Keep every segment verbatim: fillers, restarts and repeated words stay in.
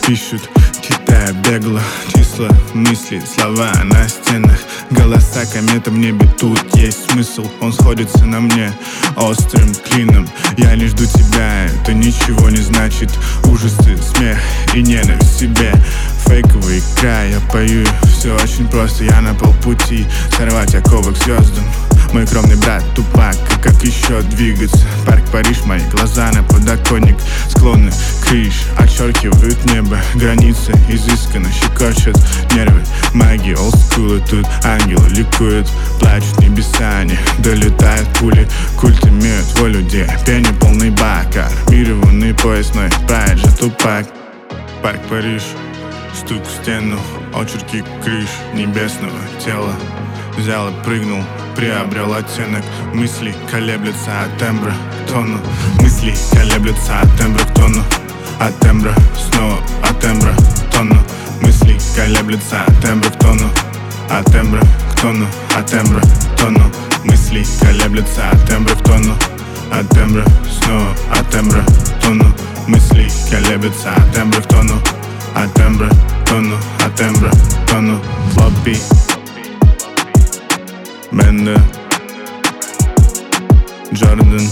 пишут, читая бегло числа, мысли, слова на стенах, голоса комета в небе. Тут есть смысл, он сходится на мне острым клином. Я лишь жду тебя, это ничего не значит. Ужасы, смех и ненависть в себе. Фейковый край, я пою, все очень просто. Я на полпути сорвать оковы к звездам. Мой кровный брат Тупак, и как еще двигаться? Парк Париж, мои глаза на подоконник, склоны крыш отчеркивают небо. Границы изысканно щекочут нервы. Магия олдскула, тут ангелы ликуют. Плачут небеса, не долетают пули. Культ имеют волю, где пение полный бак. Армированный поясной прайд же Тупак. Парк Париж, стук в стену, очерки крыш небесного тела. Взял и прыгнул, приобрел оттенок. Мысли колеблются от тембра к тону. Мысли колеблются от тембра к тону. От тембра, снова от тембра к тону. Мысли колеблются от тембра к тону. От тембра к тону, от тембра к тону. Мысли колеблются от тембра к тону. От тембра, снова от тембра к тону. Мысли колеблются от тембра к тону. От тембра к тону, от тембра к тону. Флоппи Бенда, Джордан,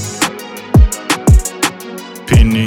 Пини,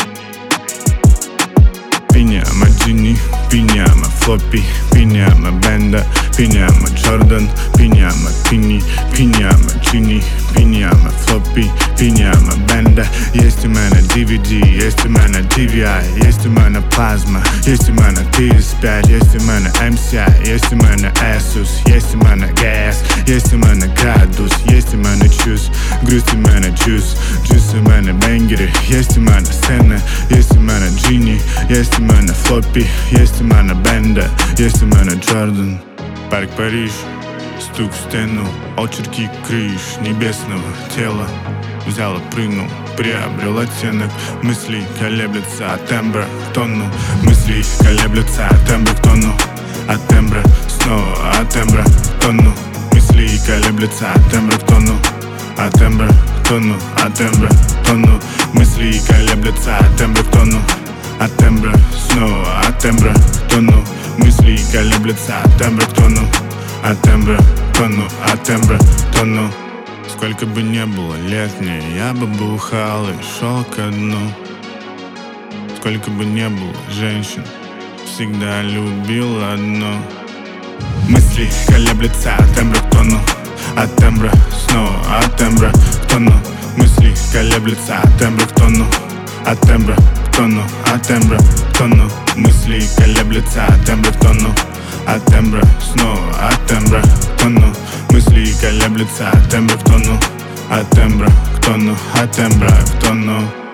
Пиньяма, Джинни, Пиньяма, Флоппи, Пиньяма, Бенда, Пиньяма, Джордан, Пиньяма, Пини, Пиньяма, Джинни, Пиньяма, Флоппи, Пиньяма, Бенда. Есть у мене ди ви ди, есть у мене ди ви ай, есть у мене плазма, есть у мене пі ес п'ять, есть у мене ем сі ай, есть у мене Asus, есть у мене газ, есть у мене градус, есть у мене чус, грусть у мене джус, джус у мене бенгери, есть у мене сцена, есть у мене Джинни, есть у мене Флоппи, есть у мене Бенда, есть у мене Джордан. Парк Париж, стук в стену, очерки крыш небесного тела. Взял и прыгнул, приобрел оттенок. Мысли колеблются от тембра к тону. Мысли колеблются от тембра к тону. От тембра, снова от тембра к тону. Мысли колеблются от тембра к тону. От тембра к тону, от тембра к тону. Мысли колеблются от тембра к тону. От тембра, снова от тембра к тону. Мысли колеблются от тембра к тону. От тембра к тону, от тембра к тону. Сколько бы не было лет мне, я бы бухал и шел ко дну. Сколько бы не было женщин, всегда любил одну. Мысли колеблются от тембра к тону. От тембра, снова от тембра к тону. Мысли колеблются от тембра к тону. От тембра к тону, от тембра к тону. Мысли колеблются от тембра к тону. От тембра, снова от тембра к тону. Мысли колеблются от тембра к тону. От тембра к тону, от тембра к тону.